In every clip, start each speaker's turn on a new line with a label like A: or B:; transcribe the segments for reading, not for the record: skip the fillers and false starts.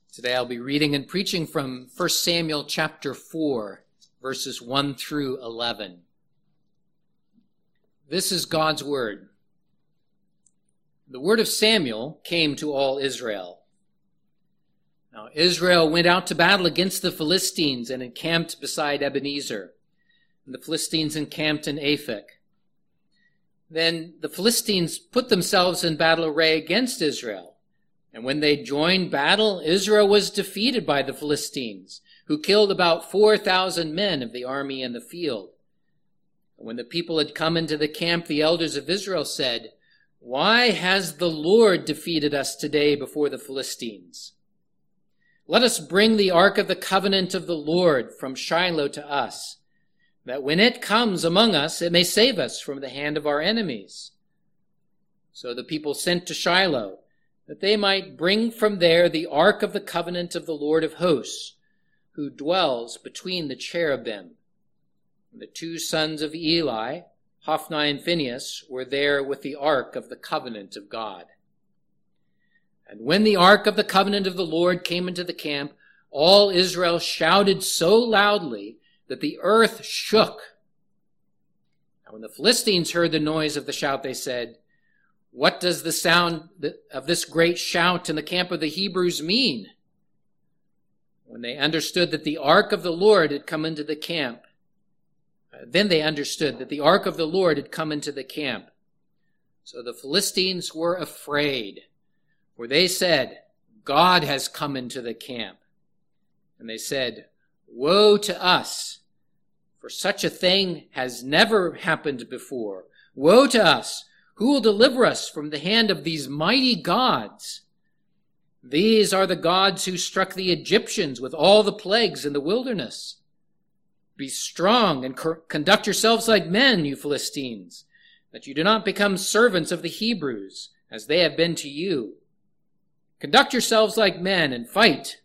A: Today I'll be reading and preaching from 1 Samuel chapter 4, verses 1 through 11. This is God's word. The word of Samuel came to all Israel. Now Israel went out to battle against the Philistines and encamped beside Ebenezer. And the Philistines encamped in Aphek. Then the Philistines put themselves in battle array against Israel. And when they joined battle, Israel was defeated by the Philistines, who killed about 4,000 men of the army in the field. And when the people had come into the camp, the elders of Israel said, "Why has the Lord defeated us today before the Philistines? Let us bring the ark of the covenant of the Lord from Shiloh to us, that when it comes among us, it may save us from the hand of our enemies." So the people sent to Shiloh, that they might bring from there the ark of the covenant of the Lord of hosts, who dwells between the cherubim. And the two sons of Eli, Hophni and Phinehas, were there with the ark of the covenant of God. And when the ark of the covenant of the Lord came into the camp, all Israel shouted so loudly that the earth shook. Now when the Philistines heard the noise of the shout, they said, "What does the sound of this great shout in the camp of the Hebrews mean?" When they understood that the ark of the Lord had come into the camp, then they understood that the ark of the Lord had come into the camp. So the Philistines were afraid, for they said, "God has come into the camp." And they said, "Woe to us, for such a thing has never happened before. Woe to us! Who will deliver us from the hand of these mighty gods? These are the gods who struck the Egyptians with all the plagues in the wilderness. Be strong and conduct yourselves like men, you Philistines, that you do not become servants of the Hebrews, as they have been to you. Conduct yourselves like men and fight."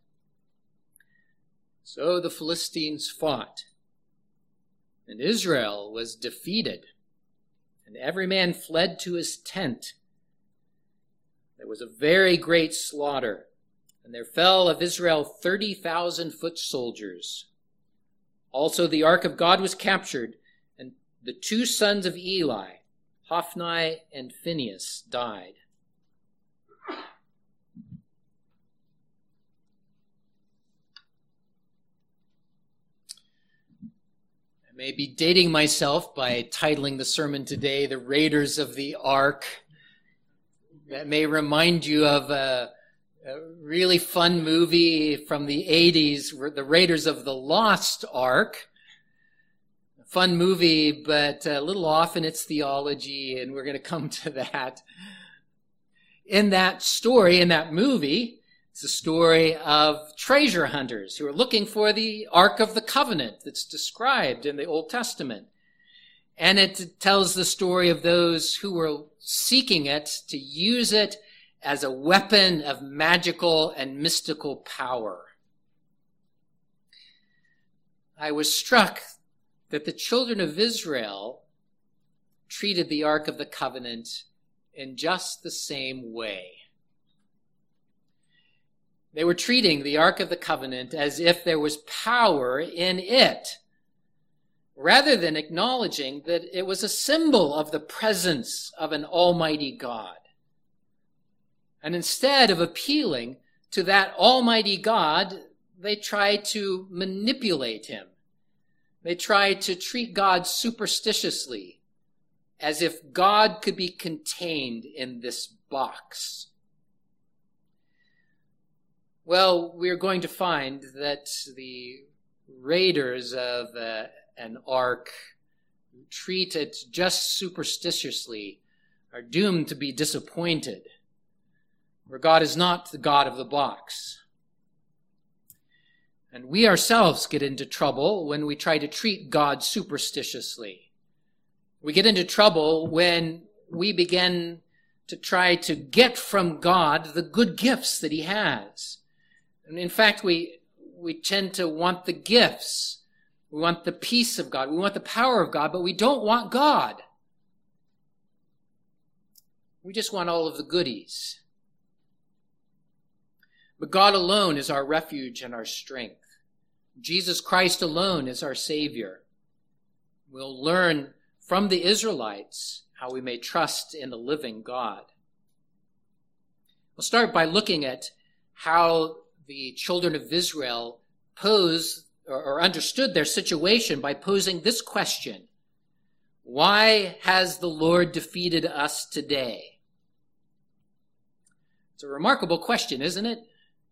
A: So the Philistines fought, and Israel was defeated. And every man fled to his tent. There was a very great slaughter, and there fell of Israel 30,000 foot soldiers. Also the ark of God was captured, and the two sons of Eli, Hophni and Phinehas, died. I may be dating myself by titling the sermon today, "The Raiders of the Ark." That may remind you of a really fun movie from the 80s, The Raiders of the Lost Ark. A fun movie, but a little off in its theology, and we're going to come to that. In that story, in that movie, it's a story of treasure hunters who are looking for the Ark of the Covenant that's described in the Old Testament. And it tells the story of those who were seeking it to use it as a weapon of magical and mystical power. I was struck that the children of Israel treated the Ark of the Covenant in just the same way. They were treating the Ark of the Covenant as if there was power in it, rather than acknowledging that it was a symbol of the presence of an almighty God. And instead of appealing to that almighty God, they tried to manipulate him. They tried to treat God superstitiously, as if God could be contained in this box. Well, we're going to find that the raiders of an ark who treat it just superstitiously are doomed to be disappointed, for God is not the God of the box. And we ourselves get into trouble when we try to treat God superstitiously. We get into trouble when we begin to try to get from God the good gifts that he has. And in fact, we tend to want the gifts. We want the peace of God. We want the power of God, but we don't want God. We just want all of the goodies. But God alone is our refuge and our strength. Jesus Christ alone is our Savior. We'll learn from the Israelites how we may trust in the living God. We'll start by looking at how the children of Israel posed or understood their situation by posing this question: why has the Lord defeated us today? It's a remarkable question, isn't it?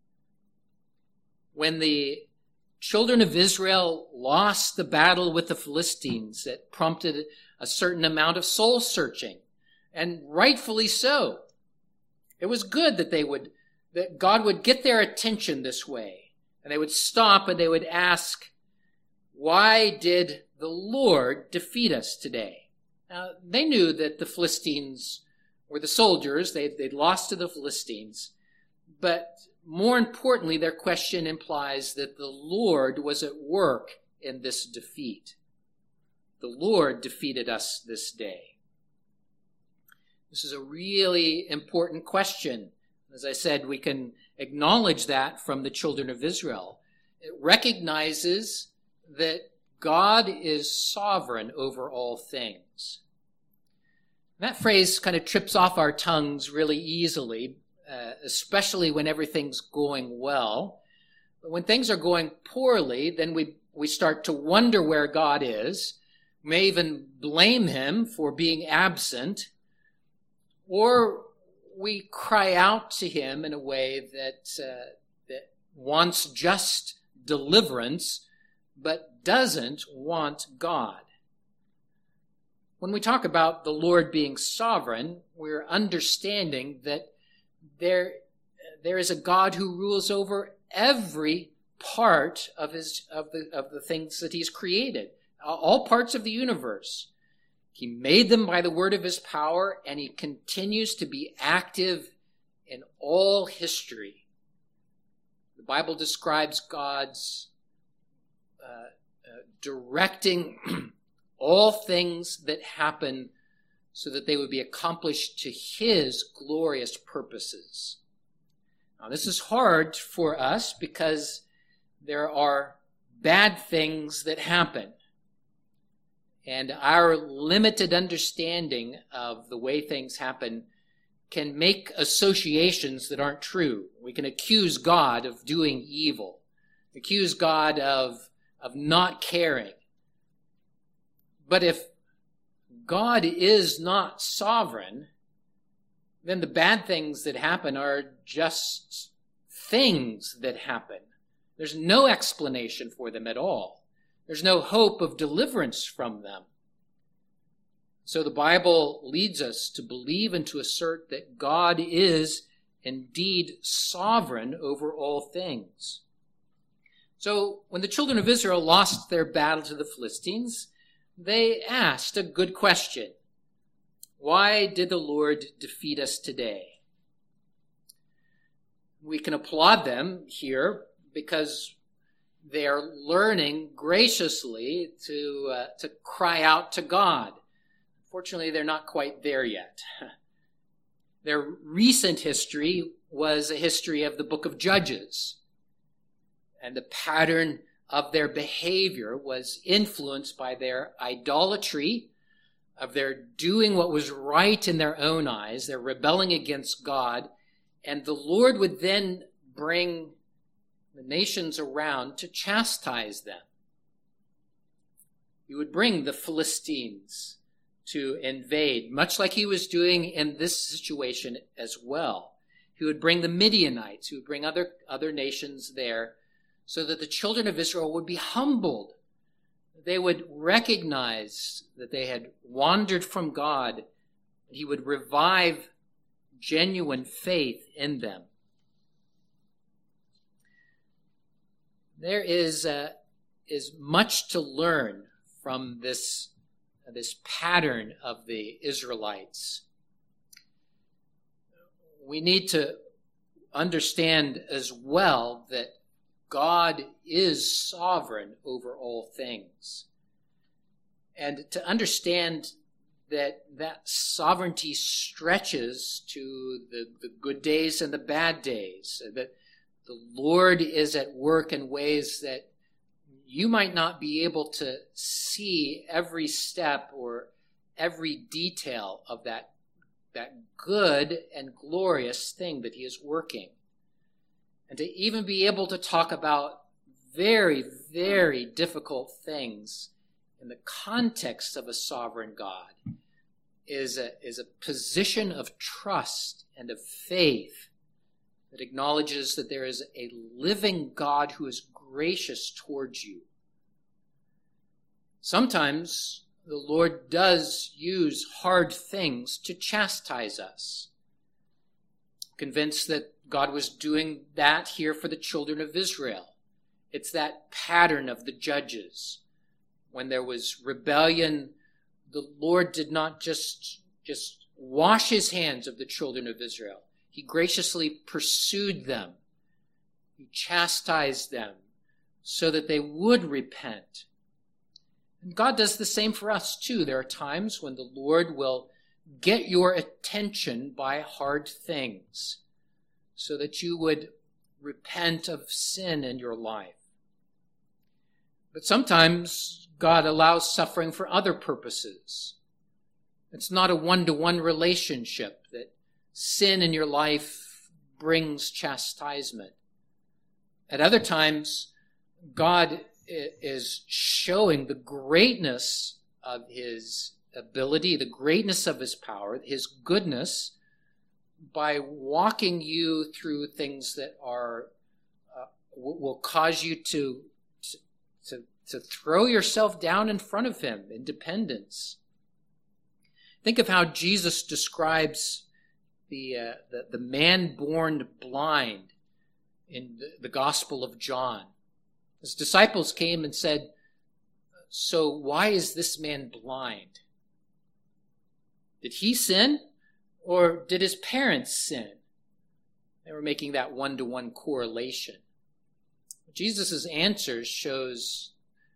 A: When the children of Israel lost the battle with the Philistines, it prompted a certain amount of soul searching, and rightfully so. It was good that God would get their attention this way, and they would stop and they would ask, why did the Lord defeat us today? Now, they knew that the Philistines were the soldiers. They'd lost to the Philistines. But more importantly, their question implies that the Lord was at work in this defeat. The Lord defeated us this day. This is a really important question. As I said, we can acknowledge that from the children of Israel. It recognizes that God is sovereign over all things. That phrase kind of trips off our tongues really easily, especially when everything's going well. But when things are going poorly, then we start to wonder where God is. We may even blame him for being absent, or we cry out to him in a way that wants just deliverance, but doesn't want God. When we talk about the Lord being sovereign, we're understanding that there is a God who rules over every part of the things that he's created, all parts of the universe. He made them by the word of his power, and he continues to be active in all history. The Bible describes God's directing all things that happen so that they would be accomplished to his glorious purposes. Now, this is hard for us because there are bad things that happen. And our limited understanding of the way things happen can make associations that aren't true. We can accuse God of doing evil, accuse God of not caring. But if God is not sovereign, then the bad things that happen are just things that happen. There's no explanation for them at all. There's no hope of deliverance from them. So the Bible leads us to believe and to assert that God is indeed sovereign over all things. So when the children of Israel lost their battle to the Philistines, they asked a good question. Why did the Lord defeat us today? We can applaud them here because they are learning graciously to cry out to God. Fortunately, they're not quite there yet. Their recent history was a history of the book of Judges. And the pattern of their behavior was influenced by their idolatry, of their doing what was right in their own eyes, their rebelling against God. And the Lord would then bring the nations around to chastise them. He would bring the Philistines to invade, much like he was doing in this situation as well. He would bring the Midianites, he would bring other nations there, so that the children of Israel would be humbled. They would recognize that they had wandered from God. He would revive genuine faith in them. There is much to learn from this pattern of the Israelites. We need to understand as well that God is sovereign over all things. And to understand that sovereignty stretches to the good days and the bad days, that the Lord is at work in ways that you might not be able to see every step or every detail of that good and glorious thing that he is working. And to even be able to talk about very, very difficult things in the context of a sovereign God is a position of trust and of faith that acknowledges that there is a living God who is gracious towards you. Sometimes the Lord does use hard things to chastise us. Convinced that God was doing that here for the children of Israel. It's that pattern of the judges. When there was rebellion, the Lord did not just wash his hands of the children of Israel. He graciously pursued them. He chastised them so that they would repent. And God does the same for us too. There are times when the Lord will get your attention by hard things so that you would repent of sin in your life. But sometimes God allows suffering for other purposes. It's not a one-to-one relationship that sin in your life brings chastisement. At other times, God is showing the greatness of his ability, the greatness of his power, his goodness, by walking you through things that are will cause you to throw yourself down in front of him in dependence. Think of how Jesus describes the man born blind in the Gospel of John. His disciples came and said, "So why is this man blind? Did he sin, or did his parents sin?" They were making that one-to-one correlation. Jesus' answer shows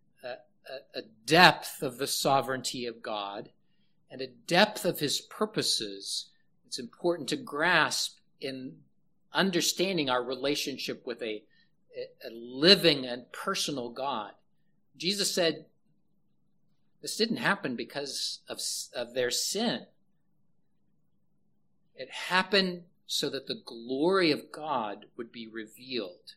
A: a depth of the sovereignty of God and a depth of his purposes. It's important to grasp in understanding our relationship with a living and personal God. Jesus said, this didn't happen because of their sin. It happened so that the glory of God would be revealed.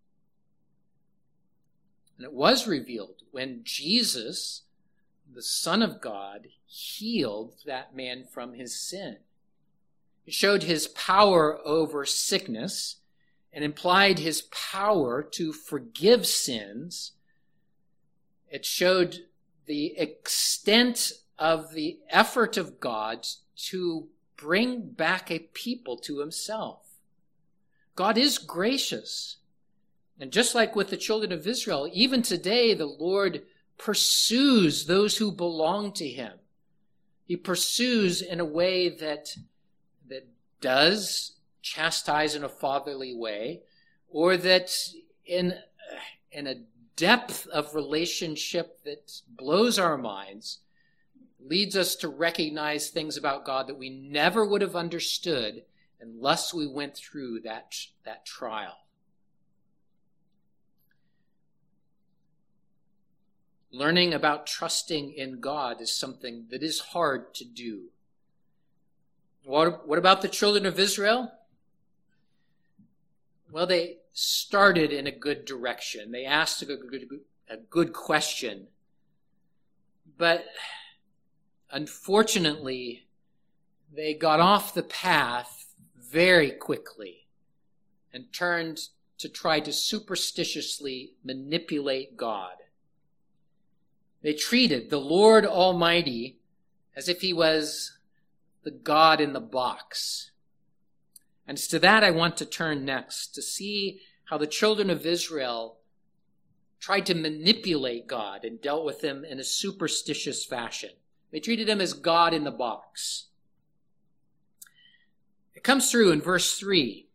A: And it was revealed when Jesus, the Son of God, healed that man from his sin. It showed his power over sickness and implied his power to forgive sins. It showed the extent of the effort of God to bring back a people to himself. God is gracious. And just like with the children of Israel, even today the Lord pursues those who belong to him. He pursues in a way that does chastise in a fatherly way, or that in a depth of relationship that blows our minds, leads us to recognize things about God that we never would have understood unless we went through that trial. Learning about trusting in God is something that is hard to do. What about the children of Israel? Well, they started in a good direction. They asked a good question. But unfortunately, they got off the path very quickly and turned to try to superstitiously manipulate God. They treated the Lord Almighty as if he was the God in the box. And it's to that I want to turn next, to see how the children of Israel tried to manipulate God and dealt with him in a superstitious fashion. They treated him as God in the box. It comes through in verse 3.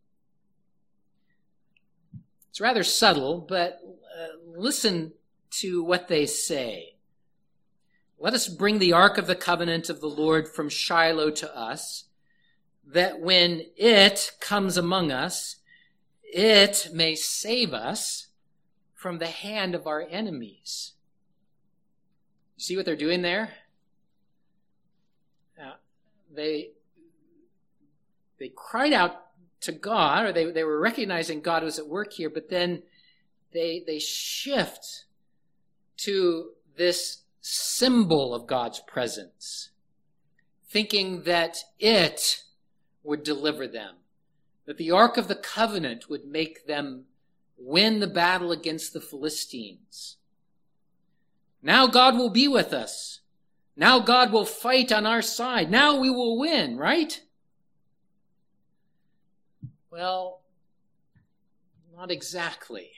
A: It's rather subtle, but listen to what they say. Let us bring the ark of the covenant of the Lord from Shiloh to us, that when it comes among us, it may save us from the hand of our enemies. You see what they're doing there? They cried out to God, or they were recognizing God was at work here, but then they shift to this symbol of God's presence, thinking that it would deliver them, that the Ark of the Covenant would make them win the battle against the Philistines. Now God will be with us. Now God will fight on our side. Now we will win, right? Well, not exactly.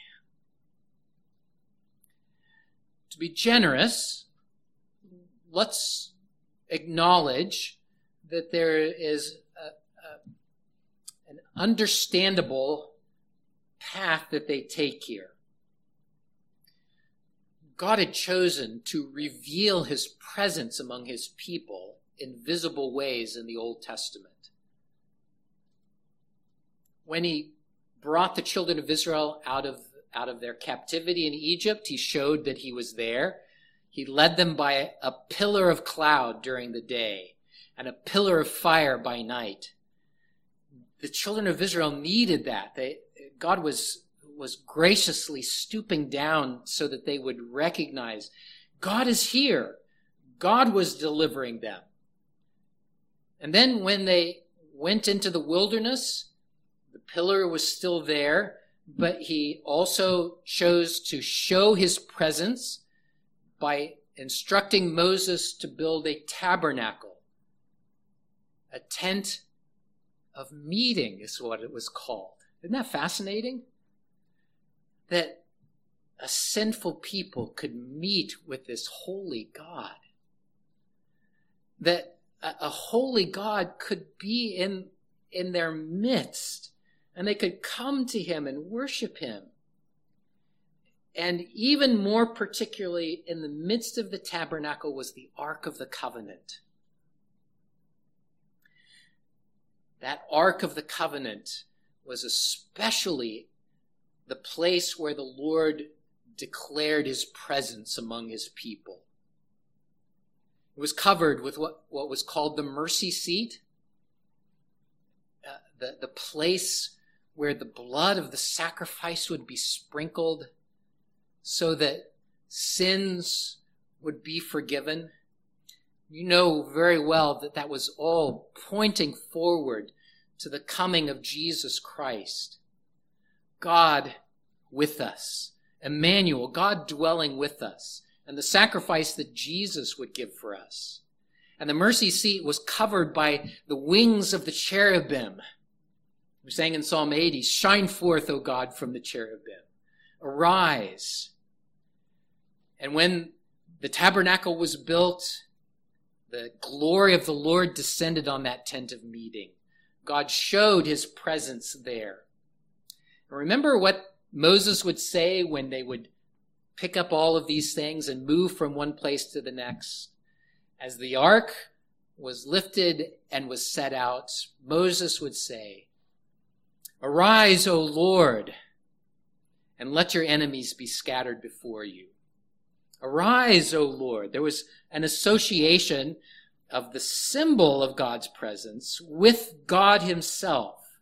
A: To be generous, let's acknowledge that there is an understandable path that they take here. God had chosen to reveal his presence among his people in visible ways in the Old Testament. When he brought the children of Israel out of their captivity in Egypt, he showed that he was there. He led them by a pillar of cloud during the day and a pillar of fire by night. The children of Israel needed that. God was graciously stooping down so that they would recognize God is here. God was delivering them. And then when they went into the wilderness, the pillar was still there, but he also chose to show his presence by instructing Moses to build a tabernacle. A tent of meeting is what it was called. Isn't that fascinating? That a sinful people could meet with this holy God. That a holy God could be in their midst, and they could come to him and worship him. And even more particularly, in the midst of the tabernacle was the Ark of the Covenant. That Ark of the Covenant was especially the place where the Lord declared his presence among his people. It was covered with what was called the mercy seat, the place where the blood of the sacrifice would be sprinkled so that sins would be forgiven. You know very well that that was all pointing forward to the coming of Jesus Christ. God with us. Emmanuel, God dwelling with us. And the sacrifice that Jesus would give for us. And the mercy seat was covered by the wings of the cherubim. We sang in Psalm 80, "Shine forth, O God, from the cherubim. Arise." And when the tabernacle was built, the glory of the Lord descended on that tent of meeting. God showed his presence there. And remember what Moses would say when they would pick up all of these things and move from one place to the next. As the ark was lifted and was set out, Moses would say, "Arise, O Lord, and let your enemies be scattered before you." Arise, O Lord. There was an association of the symbol of God's presence with God himself.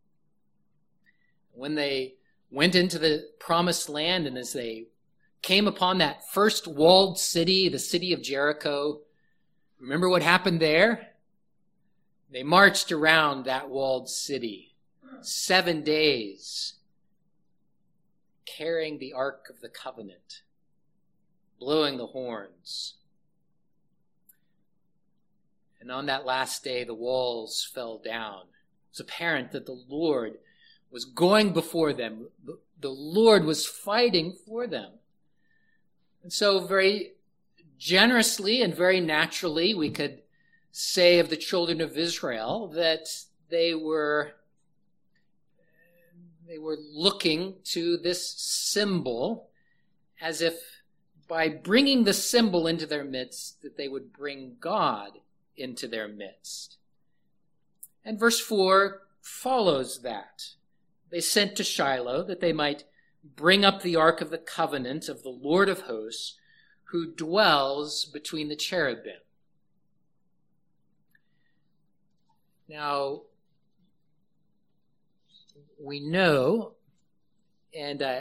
A: When they went into the promised land, and as they came upon that first walled city, the city of Jericho, remember what happened there? They marched around that walled city 7 days, carrying the Ark of the Covenant, blowing the horns. And on that last day, the walls fell down. It was apparent that the Lord was going before them. The Lord was fighting for them. And so very generously and very naturally, we could say of the children of Israel that they were looking to this symbol as if by bringing the symbol into their midst, that they would bring God into their midst. And verse 4 follows that. they sent to Shiloh that they might bring up the ark of the covenant of the Lord of hosts, who dwells between the cherubim. Now, we know, and I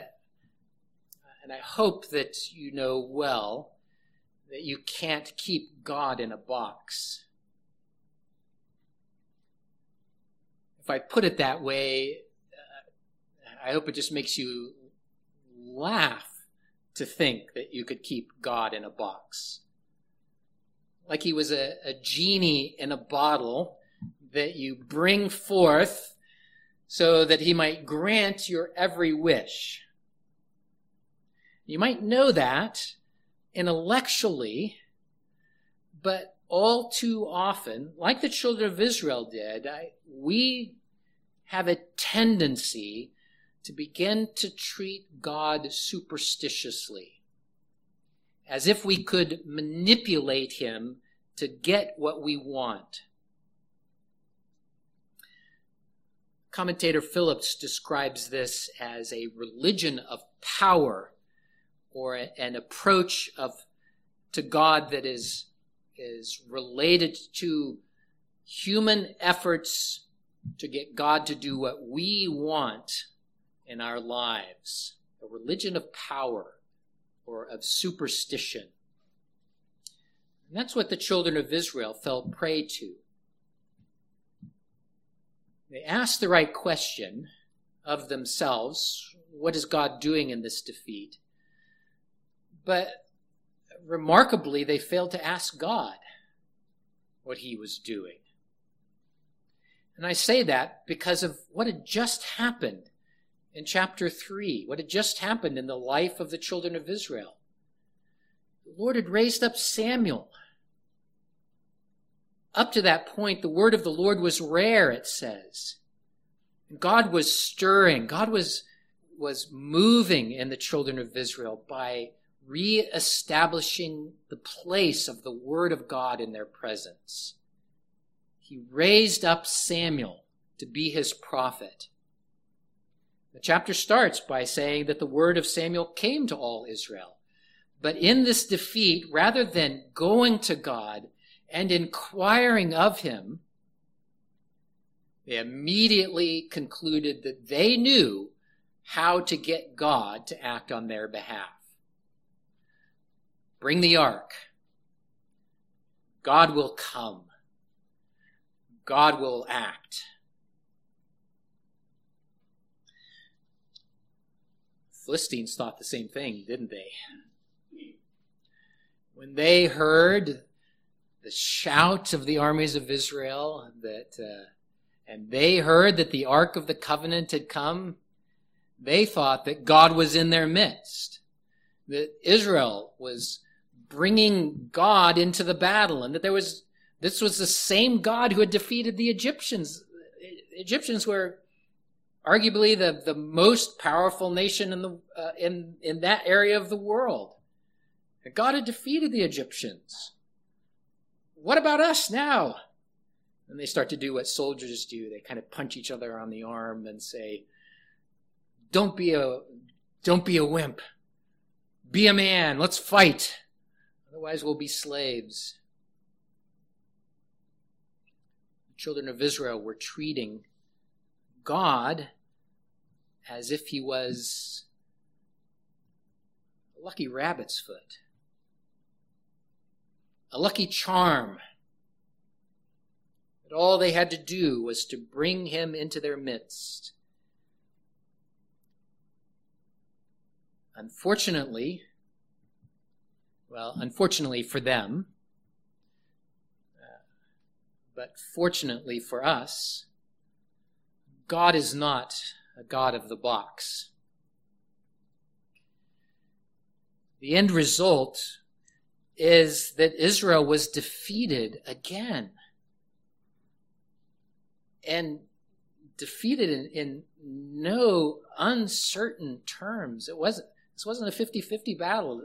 A: hope that you know well, that you can't keep God in a box. If I put it that way, I hope it just makes you laugh to think that you could keep God in a box. Like he was a genie in a bottle that you bring forth so that he might grant your every wish. You might know that intellectually, but all too often, like the children of Israel did, we have a tendency to begin to treat God superstitiously, as if we could manipulate him to get what we want. Commentator Phillips describes this as a religion of power, or an approach to God that is related to human efforts to get God to do what we want in our lives. A religion of power or of superstition. And that's what the children of Israel fell prey to. They asked the right question of themselves, what is God doing in this defeat? But remarkably, they failed to ask God what he was doing. And I say that because of what had just happened in chapter 3, what had just happened in the life of the children of Israel. The Lord had raised up Samuel. Up to that point, the word of the Lord was rare, it says. God was stirring. God was moving in the children of Israel by reestablishing the place of the word of God in their presence. He raised up Samuel to be his prophet. The chapter starts by saying that the word of Samuel came to all Israel. But in this defeat, rather than going to God and inquiring of him, they immediately concluded that they knew how to get God to act on their behalf. Bring the ark. God will come. God will act. Philistines thought the same thing, didn't they? When they heard the shout of the armies of Israel, and they heard that the Ark of the Covenant had come, they thought that God was in their midst, that Israel was bringing God into the battle, and that this was the same God who had defeated the Egyptians. Egyptians were arguably the most powerful nation in that area of the world. God had defeated the Egyptians. What about us now? And they start to do what soldiers do. They kind of punch each other on the arm and say, Don't be a wimp. Be a man. Let's fight. Otherwise we'll be slaves. The children of Israel were treating God as if he was a lucky rabbit's foot, a lucky charm. That all they had to do was to bring him into their midst. Unfortunately for them, but fortunately for us, God is not a God of the box. The end result is that Israel was defeated again. And defeated in no uncertain terms. This wasn't a 50-50 battle.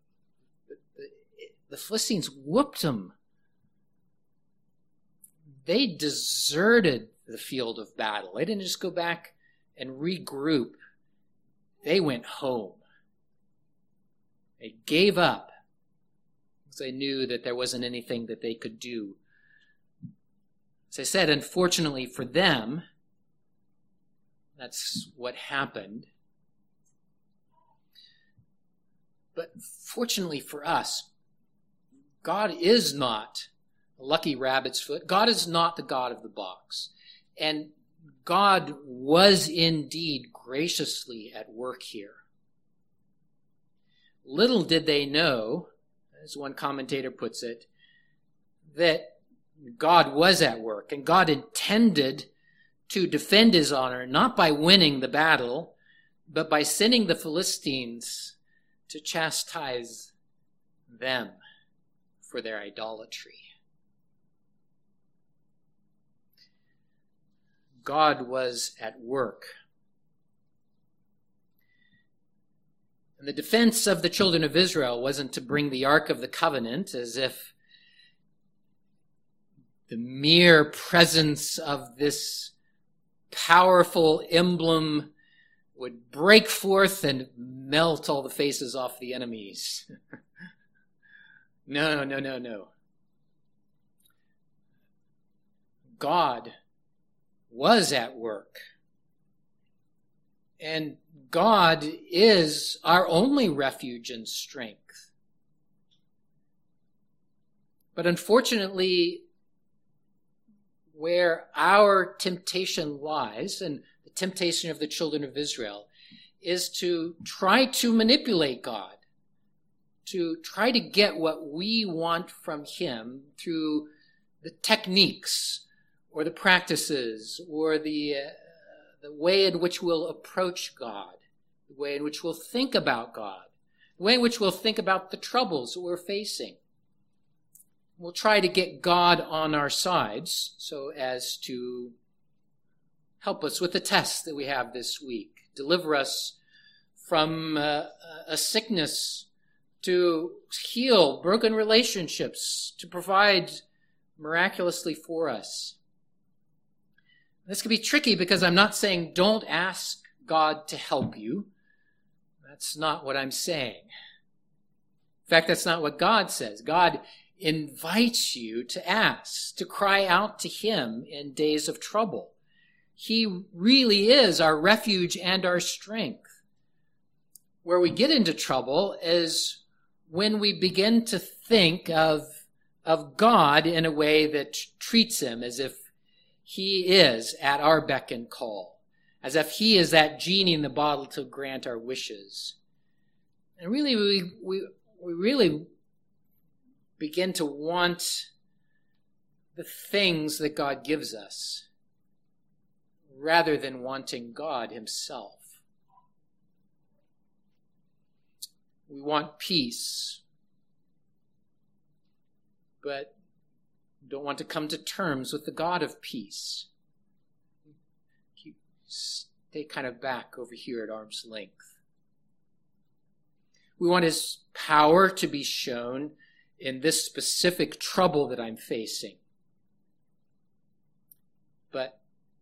A: The Philistines whooped them. They deserted the field of battle. They didn't just go back and regroup, they went home. They gave up because they knew that there wasn't anything that they could do. As I said, unfortunately for them, that's what happened. But fortunately for us, God is not a lucky rabbit's foot. God is not the God of the box. And God was indeed graciously at work here. Little did they know, as one commentator puts it, that God was at work, and God intended to defend his honor, not by winning the battle, but by sending the Philistines to chastise them for their idolatry. God was at work. And the defense of the children of Israel wasn't to bring the Ark of the Covenant as if the mere presence of this powerful emblem would break forth and melt all the faces off the enemies. No. God was at work. And God is our only refuge and strength. But unfortunately, where our temptation lies, and the temptation of the children of Israel, is to try to manipulate God, to try to get what we want from him through the techniques or the practices or the way in which we'll approach God, the way in which we'll think about God, the way in which we'll think about the troubles that we're facing. We'll try to get God on our sides so as to help us with the test that we have this week, deliver us from a sickness, to heal broken relationships, to provide miraculously for us. This can be tricky because I'm not saying don't ask God to help you. That's not what I'm saying. In fact, that's not what God says. God invites you to ask, to cry out to him in days of trouble. He really is our refuge and our strength. Where we get into trouble is when we begin to think of God in a way that treats him as if he is at our beck and call, as if he is that genie in the bottle to grant our wishes. And really, we really begin to want the things that God gives us rather than wanting God himself. We want peace, but don't want to come to terms with the God of peace. Stay kind of back over here at arm's length. We want his power to be shown in this specific trouble that I'm facing. But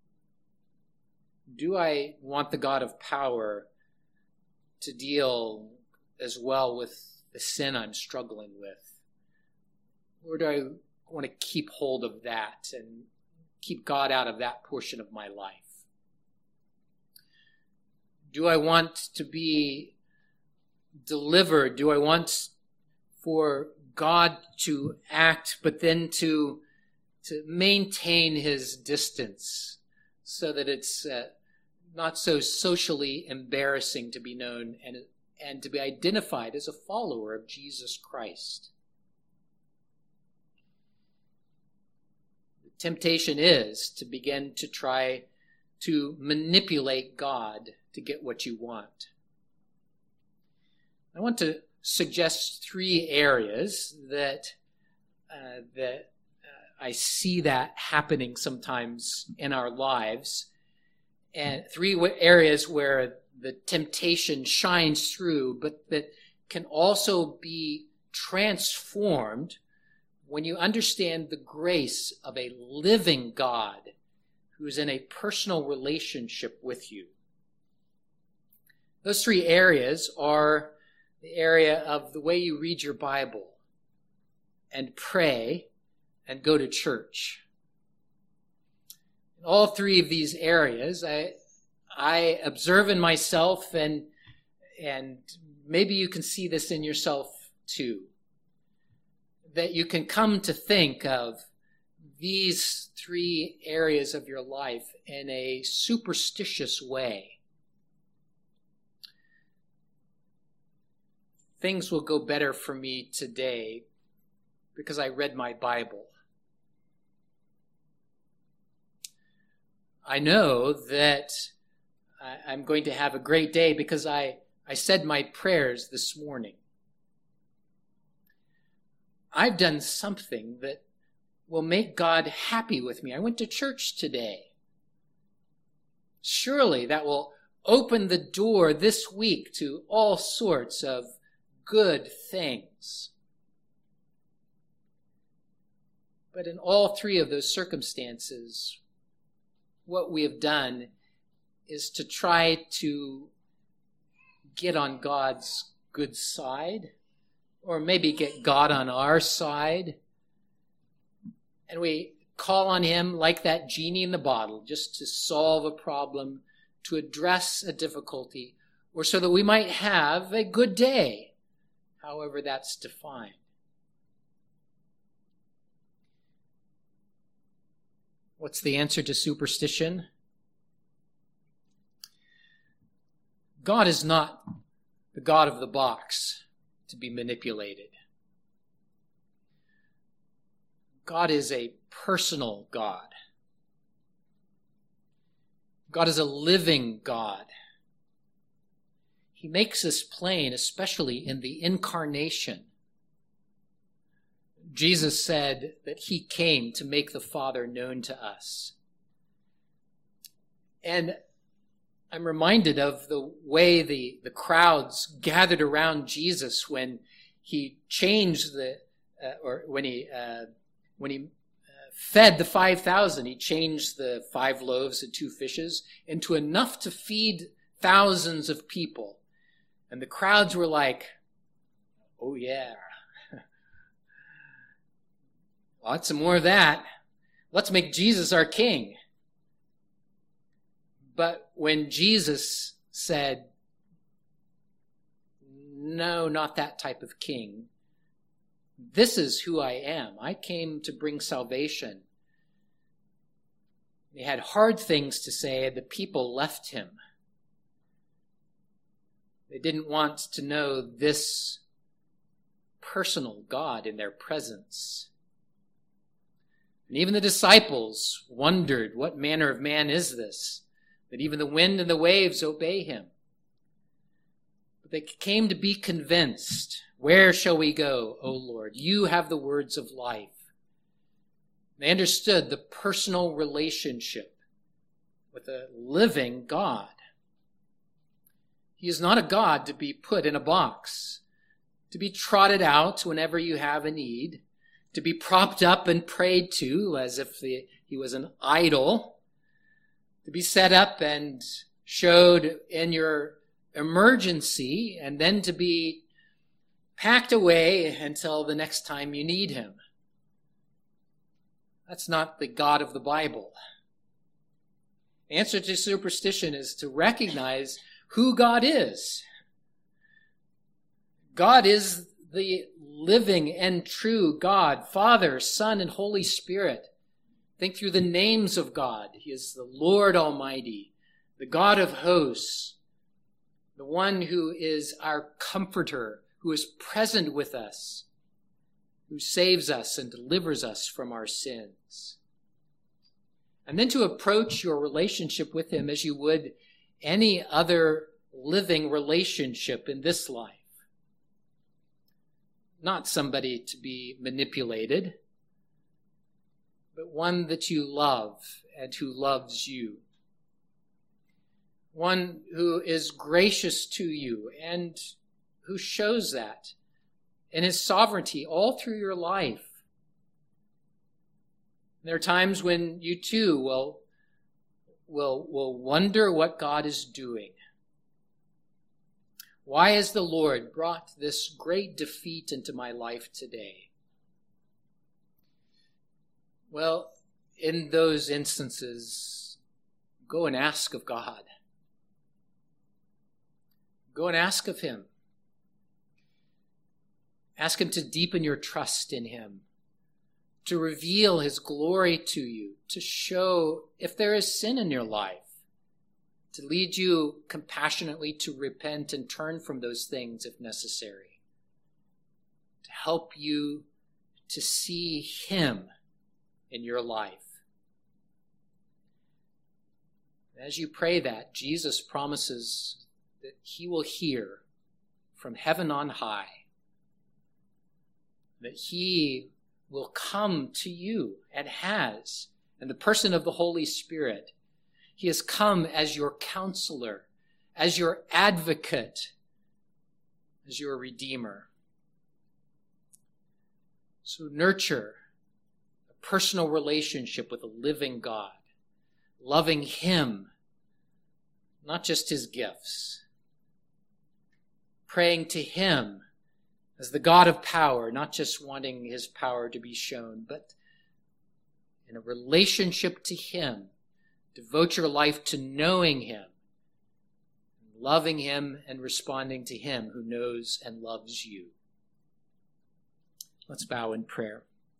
A: do I want the God of power to deal as well with the sin I'm struggling with? Or do I want to keep hold of that and keep God out of that portion of my life? Do I want to be delivered? Do I want for God to act, but then to maintain his distance so that it's not so socially embarrassing to be known and to be identified as a follower of Jesus Christ? The temptation is to begin to try to manipulate God to get what you want. I want to suggest 3 areas that I see that happening sometimes in our lives, and 3 areas where the temptation shines through, but that can also be transformed when you understand the grace of a living God who's in a personal relationship with you. Those three areas are the area of the way you read your Bible and pray and go to church. In all three of these areas, I observe in myself, and maybe you can see this in yourself too, that you can come to think of these three areas of your life in a superstitious way. Things will go better for me today because I read my Bible. I know that I'm going to have a great day because I said my prayers this morning. I've done something that will make God happy with me. I went to church today. Surely that will open the door this week to all sorts of good things. But in all three of those circumstances, what we have done is to try to get on God's good side, or maybe get God on our side. And we call on him like that genie in the bottle, just to solve a problem, to address a difficulty, or so that we might have a good day, however that's defined. What's the answer to superstition? God is not the God of the box to be manipulated. God is a personal God. God is a living God. He makes this plain, especially in the incarnation. Jesus said that he came to make the Father known to us. And I'm reminded of the way the crowds gathered around Jesus when he changed when he fed the 5,000. He changed the 5 loaves and 2 fishes into enough to feed thousands of people. And the crowds were like, oh yeah, lots some more of that. Let's make Jesus our king. But when Jesus said, no, not that type of king, this is who I am. I came to bring salvation. They had hard things to say. The people left him. They didn't want to know this personal God in their presence. And even the disciples wondered, what manner of man is this, that even the wind and the waves obey him? But they came to be convinced. Where shall we go, O Lord? You have the words of life. They understood the personal relationship with a living God. He is not a God to be put in a box, to be trotted out whenever you have a need, to be propped up and prayed to as if he was an idol, to be set up and showed in your emergency, and then to be packed away until the next time you need him. That's not the God of the Bible. The answer to superstition is to recognize who God is. God is the living and true God, Father, Son, and Holy Spirit. Think through the names of God. He is the Lord Almighty, the God of hosts, the one who is our comforter, who is present with us, who saves us and delivers us from our sins. And then to approach your relationship with him as you would any other living relationship in this life. Not somebody to be manipulated, but one that you love and who loves you. One who is gracious to you and who shows that in his sovereignty all through your life. There are times when you too will wonder what God is doing. Why has the Lord brought this great defeat into my life today? Well, in those instances, go and ask of God. Go and ask of him. Ask him to deepen your trust in him, to reveal his glory to you, to show if there is sin in your life, to lead you compassionately to repent and turn from those things if necessary, to help you to see him in your life. As you pray that, Jesus promises that he will hear from heaven on high, that he will come to you and has, in the person of the Holy Spirit. He has come as your counselor, as your advocate, as your redeemer. So nurture a personal relationship with a living God, loving him, not just his gifts. Praying to him as the God of power, not just wanting his power to be shown, but in a relationship to him. Devote your life to knowing him, loving him, and responding to him who knows and loves you. Let's bow in prayer.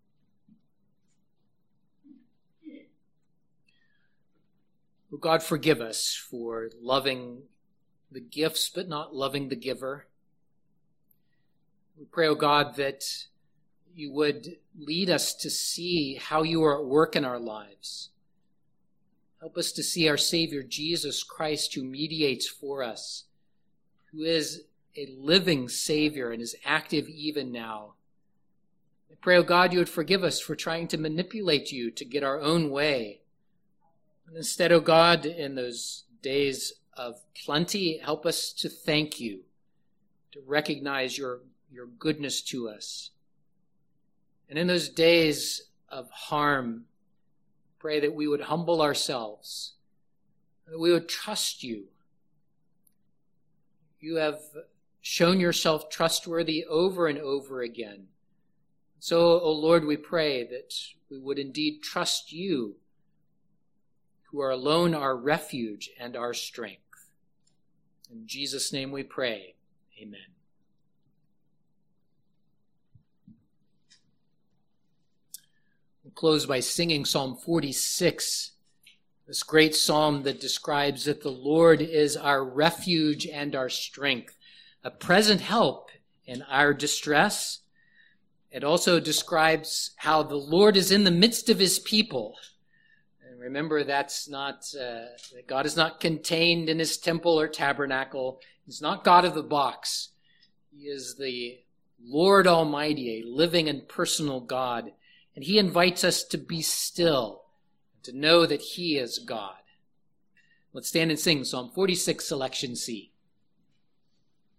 A: Oh God, forgive us for loving the gifts but not loving the giver. We pray, oh God, that you would lead us to see how you are at work in our lives. Help us to see our Savior, Jesus Christ, who mediates for us, who is a living Savior and is active even now. I pray, oh God, you would forgive us for trying to manipulate you to get our own way. And instead, oh God, in those days of plenty, help us to thank you, to recognize your goodness to us. And in those days of harm, pray that we would humble ourselves, that we would trust you. You have shown yourself trustworthy over and over again. So, O Lord, we pray that we would indeed trust you, who are alone our refuge and our strength. In Jesus' name we pray. Amen. We'll close by singing Psalm 46, this great psalm that describes that the Lord is our refuge and our strength, a present help in our distress. It also describes how the Lord is in the midst of his people. And remember, that's not, that God is not contained in his temple or tabernacle. He's not God of the box. He is the Lord Almighty, a living and personal God. And he invites us to be still, to know that he is God. Let's stand and sing Psalm 46, selection C.